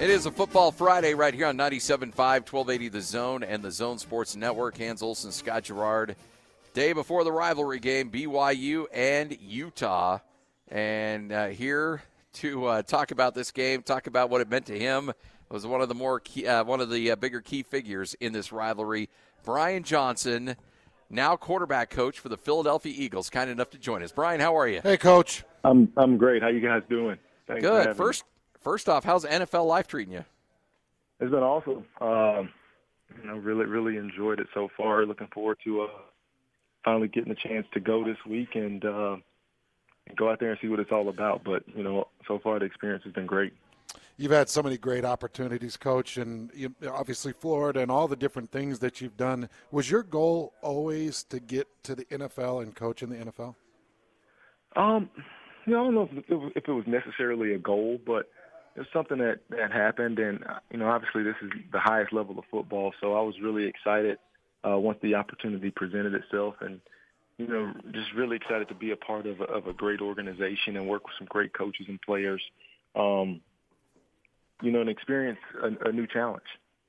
It is a Football Friday right here on 97.5, 1280 The Zone and the Zone Sports Network. Hans Olsen, Scott Gerard. Day before the rivalry game, BYU and Utah. And here to talk about this game, talk about what it meant to him. It was one of the bigger key figures in this rivalry. Brian Johnson, now quarterback coach for the Philadelphia Eagles, kind enough to join us. Brian, how are you? Hey, Coach. I'm great. How you guys doing? Thanks for Good. having me. First off, how's NFL life treating you? It's been awesome. Really enjoyed it so far. Looking forward to finally getting a chance to go this week and go out there and see what it's all about. But, so far the experience has been great. You've had so many great opportunities, Coach, and obviously Florida and all the different things that you've done. Was your goal always to get to the NFL and coach in the NFL? I don't know if it was necessarily a goal, but it's something that happened. And, obviously this is the highest level of football, so I was really excited once the opportunity presented itself and, just really excited to be a part of a great organization and work with some great coaches and players, and experience a new challenge.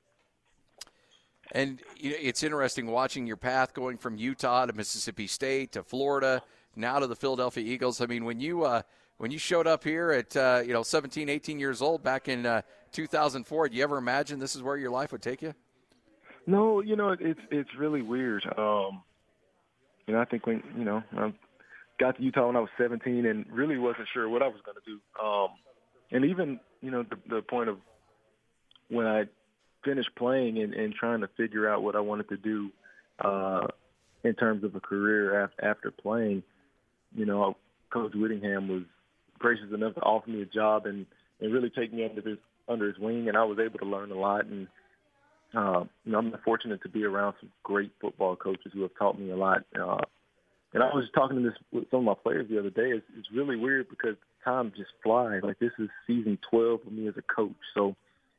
And it's interesting watching your path going from Utah to Mississippi State to Florida, now to the Philadelphia Eagles. I mean, when you showed up here at 17, 18 years old back in 2004, did you ever imagine this is where your life would take you? No, it's really weird. I think when I got to Utah when I was 17 and really wasn't sure what I was going to do. And even the point of when I finished playing and trying to figure out what I wanted to do in terms of a career after playing, Coach Whittingham was gracious enough to offer me a job and really take me under his wing, and I was able to learn a lot. And I'm fortunate to be around some great football coaches who have taught me a lot. And I was talking to this with some of my players the other day. It's really weird because time just flies. Like, this is season 12 for me as a coach. So,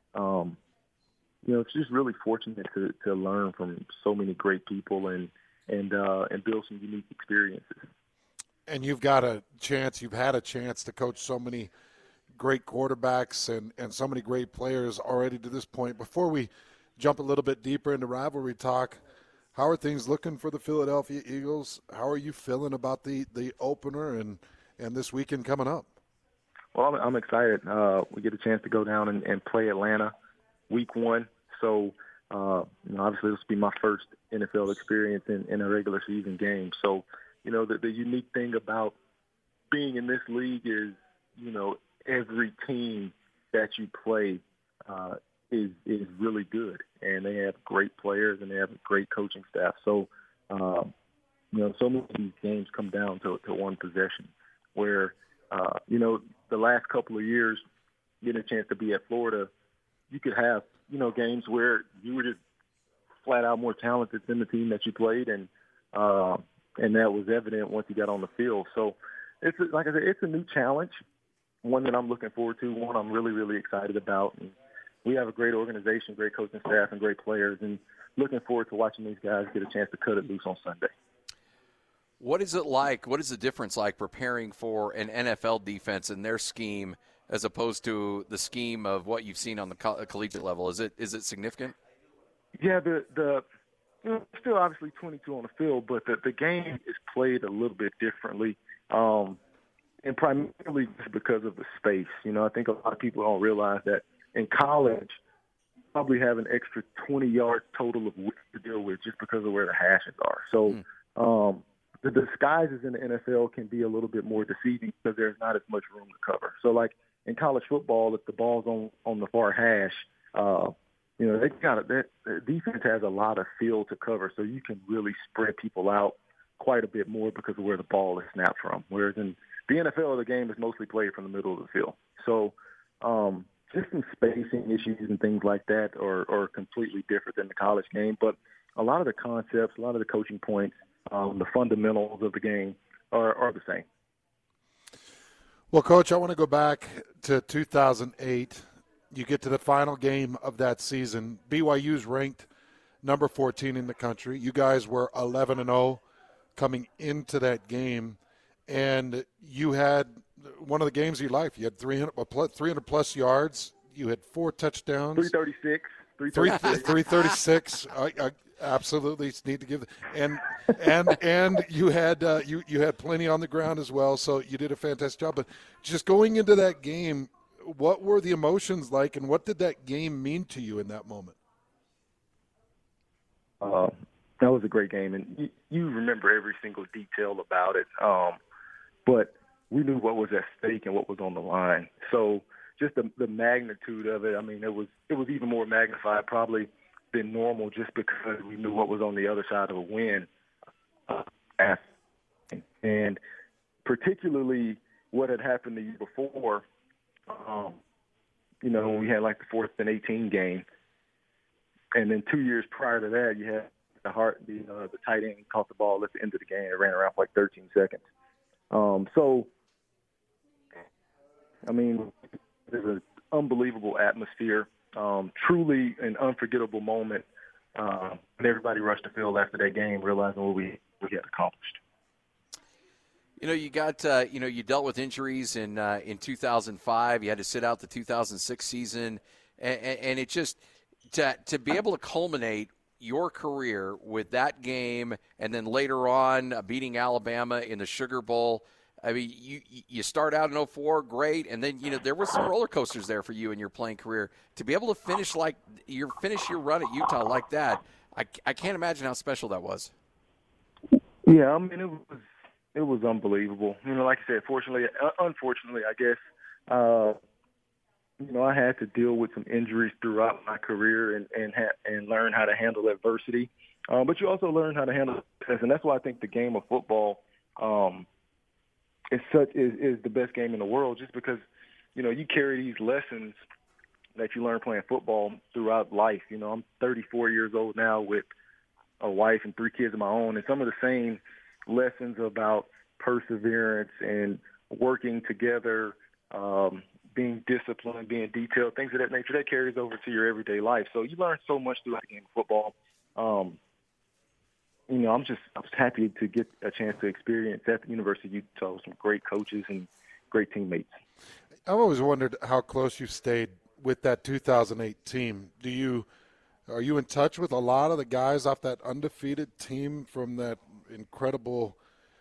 it's just really fortunate to learn from so many great people and build some unique experiences. And you've had a chance to coach so many great quarterbacks and so many great players already to this point. Before we jump a little bit deeper into rivalry talk, how are things looking for the Philadelphia Eagles? How are you feeling about the opener and this weekend coming up? Well, I'm excited. We get a chance to go down and play Atlanta week 1. So, obviously this will be my first NFL experience in a regular season game. So, the unique thing about being in this league is, every team that you play is really good, and they have great players and they have a great coaching staff. So, so many of these games come down to one possession where, the last couple of years, getting a chance to be at Florida, you could have, games where you were just flat out more talented than the team that you played, and that was evident once you got on the field. So it's, like I said, it's a new challenge, one that I'm looking forward to, one I'm really, really excited about. And we have a great organization, great coaching staff, and great players, and looking forward to watching these guys get a chance to cut it loose on Sunday. What is it like? What is the difference like preparing for an NFL defense and their scheme as opposed to the scheme of what you've seen on the collegiate level? Is it significant? Yeah, still obviously 22 on the field, but the game is played a little bit differently, and primarily just because of the space. I think a lot of people don't realize that in college, you probably have an extra 20 yards total of width to deal with just because of where the hashes are. So the disguises in the NFL can be a little bit more deceiving because there's not as much room to cover. So, like in college football, if the ball's on the far hash, the defense has a lot of field to cover, so you can really spread people out quite a bit more because of where the ball is snapped from. Whereas in the NFL, the game is mostly played from the middle of the field. So just some spacing issues and things like that are completely different than the college game. But a lot of the concepts, a lot of the coaching points, the fundamentals of the game are the same. Well, Coach, I want to go back to 2008. You get to the final game of that season. BYU's ranked number 14 in the country. You guys were 11-0 coming into that game, and you had one of the games of your life. You had 300-plus yards. you had 4 touchdowns. 336. 336. I absolutely need to give. And you had you had plenty on the ground as well. So you did a fantastic job. But just going into that game, what were the emotions like, and what did that game mean to you in that moment? That was a great game, and you remember every single detail about it. But we knew what was at stake and what was on the line. So just the magnitude of it, I mean, it was even more magnified probably than normal, just because we knew what was on the other side of a win. And particularly what had happened the year before, when we had like the 4th and 18 game. And then 2 years prior to that, you had the tight end caught the ball at the end of the game. It ran around for like 13 seconds. So, I mean, there's an unbelievable atmosphere, truly an unforgettable moment. And everybody rushed the field after that game, realizing what we had accomplished. You got, you dealt with injuries in 2005. You had to sit out the 2006 season. And it just, to be able to culminate your career with that game and then later on beating Alabama in the Sugar Bowl, I mean, you start out in 04, great, and then, there were some roller coasters there for you in your playing career. To be able to finish your run at Utah like that, I can't imagine how special that was. Yeah, I mean, it was unbelievable. Like I said, unfortunately, I guess, I had to deal with some injuries throughout my career and learn how to handle adversity. But you also learn how to handle success, and that's why I think the game of football is the best game in the world, just because, you carry these lessons that you learn playing football throughout life. I'm 34 years old now with a wife and 3 kids of my own, and some of the same lessons about perseverance and working together, being disciplined, being detailed, things of that nature, that carries over to your everyday life. So you learn so much throughout the game of football. I was happy to get a chance to experience at the University of Utah with some great coaches and great teammates. I've always wondered how close you stayed with that 2008 team. Are you in touch with a lot of the guys off that undefeated team from that incredible,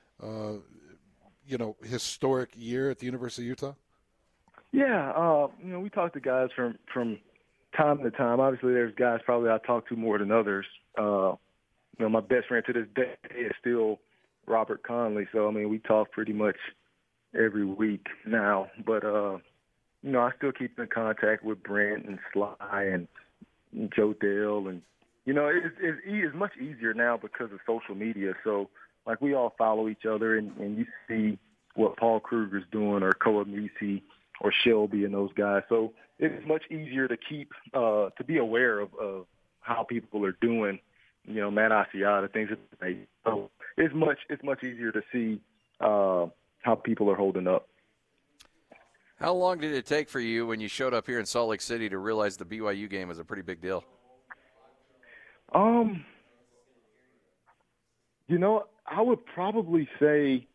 historic year at the University of Utah? Yeah, we talk to guys from time to time. Obviously, there's guys probably I talk to more than others. My best friend to this day is still Robert Conley. So, I mean, we talk pretty much every week now. But, I still keep in contact with Brent and Sly and Joe Dale. And, it's much easier now because of social media. So, like, we all follow each other, and you see what Paul Kruger's doing or Koa Misi or Shelby and those guys. So it's much easier to keep to be aware of how people are doing. Matt Asiata, things like that. So it's much easier to see how people are holding up. How long did it take for you when you showed up here in Salt Lake City to realize the BYU game was a pretty big deal? I would probably say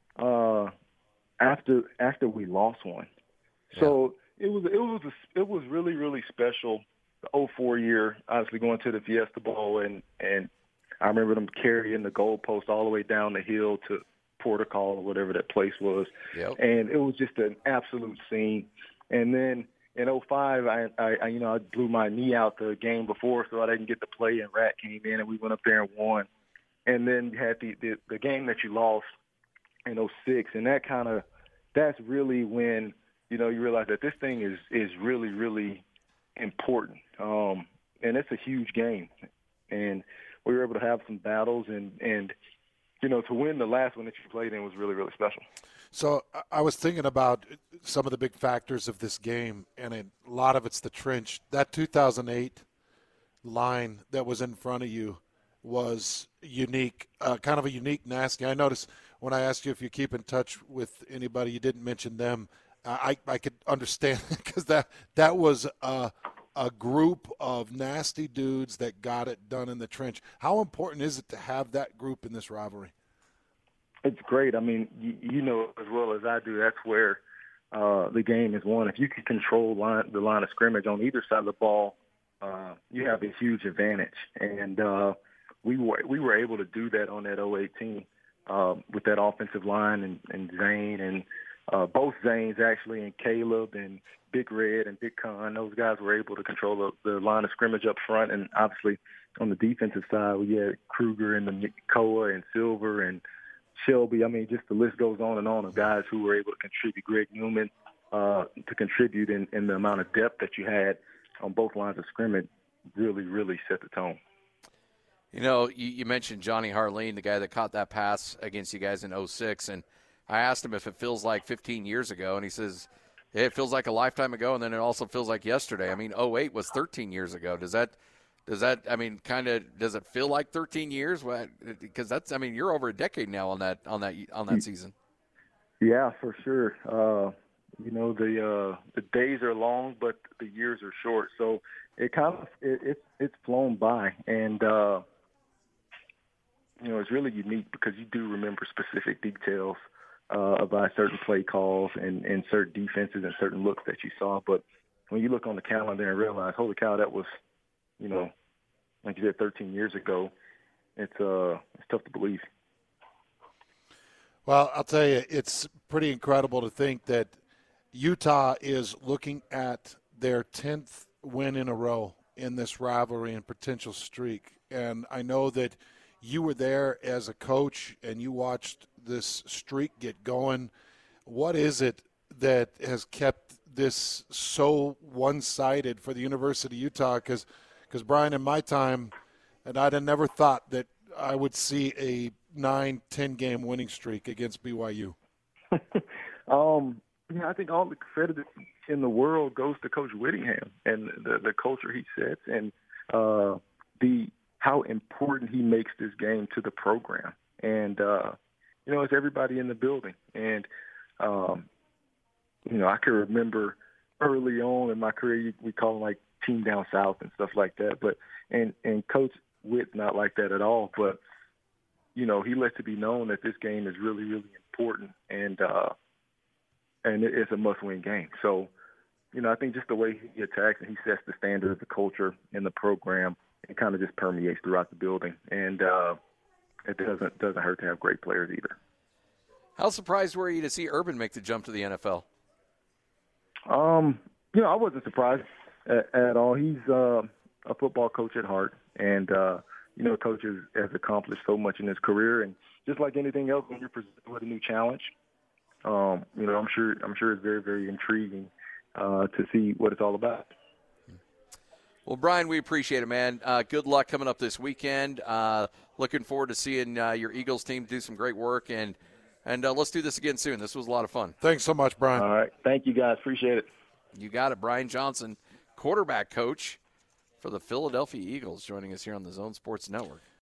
after we lost one. So it was really, really special. The 2004 year, obviously going to the Fiesta Bowl, and I remember them carrying the goalpost all the way down the hill to Portugal or whatever that place was. Yep. And it was just an absolute scene. And then in 2005, I blew my knee out the game before, so I didn't get to play, and Rat came in, and we went up there and won. And then you had the game that you lost in 2006, and that's really when, you realize that this thing is really, really important. And it's a huge game. And we were able to have some battles, and to win the last one that you played in was really, really special. So I was thinking about some of the big factors of this game, and a lot of it's the trench. That 2008 line that was in front of you was unique, kind of a unique, nasty. I noticed when I asked you if you keep in touch with anybody, you didn't mention them. I could understand because that was a group of nasty dudes that got it done in the trench. How important is it to have that group in this rivalry? It's great. I mean, you know as well as I do, that's where the game is won. If you can control the line of scrimmage on either side of the ball, you have a huge advantage. And we were able to do that on that 08 team with that offensive line and Zane and both Zanes actually, and Caleb and Big Red and Big Con. Those guys were able to control the line of scrimmage up front. And obviously on the defensive side, we had Kruger and the Koa and Silver and Shelby. I mean, just the list goes on and on of guys who were able to contribute. Greg Newman to contribute in the amount of depth that you had on both lines of scrimmage really, really set the tone. You know, you mentioned Johnny Harleen, the guy that caught that pass against you guys in 06, and I asked him if it feels like 15 years ago, and he says it feels like a lifetime ago, and then it also feels like yesterday. I mean, 08 was 13 years ago. Does that? I mean, kind of, does it feel like 13 years? Because that's, I mean, you're over a decade now on that season. Yeah, for sure. You know, the days are long, but the years are short. So it kind of it's flown by, and you know, it's really unique because you do remember specific details about certain play calls and certain defenses and certain looks that you saw. But when you look on the calendar and realize, holy cow, that was, you know, like you said, 13 years ago, it's tough to believe. Well, I'll tell you, it's pretty incredible to think that Utah is looking at their 10th win in a row in this rivalry and potential streak. And I know that you were there as a coach and you watched this streak get going. What is it that has kept this so one-sided for the University of Utah? Because Brian, in my time, and I'd have never thought that I would see a 9-10 game winning streak against BYU. Yeah, I think all the credit in the world goes to Coach Whittingham and the culture he sets and how important he makes this game to the program. And you know, it's everybody in the building. And you know, I can remember early on in my career, we call them like Team Down South and stuff like that. But and Coach Witt's not like that at all. But you know, he lets it be known that this game is really, really important, and it's a must-win game. So, you know, I think just the way he attacks and he sets the standard of the culture in the program, it kind of just permeates throughout the building, and it doesn't hurt to have great players either. How surprised were you to see Urban make the jump to the NFL? You know, I wasn't surprised at all. He's a football coach at heart, and you know, coach has accomplished so much in his career, and just like anything else, when you're presented with a new challenge, you know, I'm sure it's very, very intriguing to see what it's all about. Well, Brian, we appreciate it, man. Good luck coming up this weekend. Looking forward to seeing your Eagles team do some great work, and let's do this again soon. This was a lot of fun. Thanks so much, Brian. All right. Thank you, guys. Appreciate it. You got it. Brian Johnson, quarterback coach for the Philadelphia Eagles, joining us here on the Zone Sports Network.